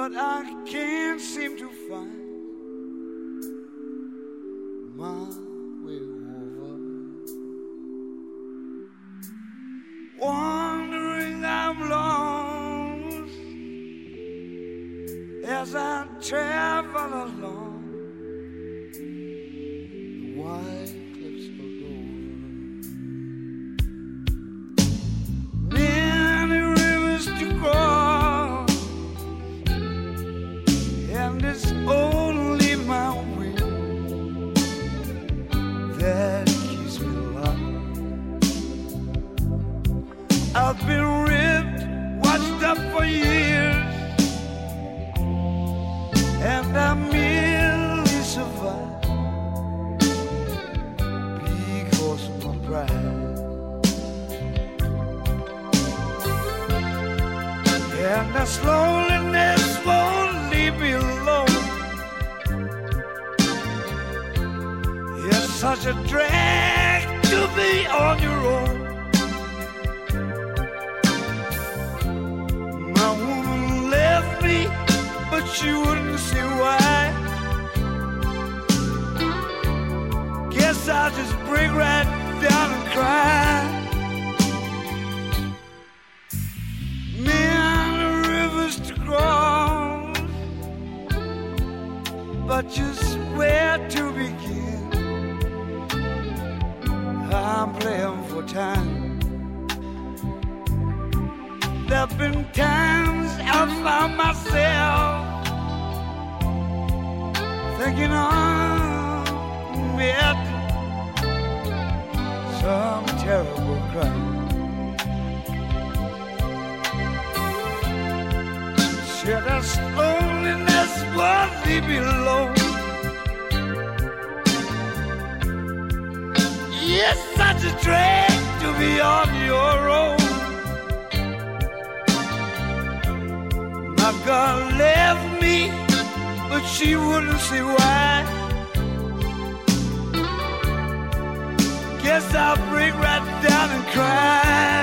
but I can't seem to find my way over. Wandering I'm lost as I travel along the wide cliffs of Dover. Many rivers to cross, and it's only my will that keeps me alive. I've been ripped, washed up for years, and I merely survive because of my pride. And the loneliness won't leave me alone. It's such a drag to be on your own. My woman left me, but she wouldn't see why. Guess I'll just break right down and cry. Many rivers to cross, but just where to begin? I'm playing for time. There've been times I found myself thinking I'm at some terrible crime. Sure, this loneliness won't leave me alone. It's such a drag to be on your own. My girl left me, but she wouldn't see why. Guess I'll break right down and cry.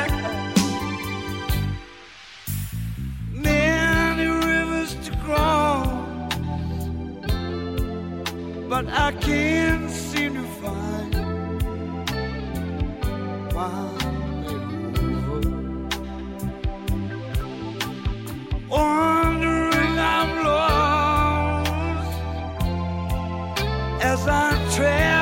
Many rivers to cross, but I can't seem to find my way over. Wandering I'm lost as I travel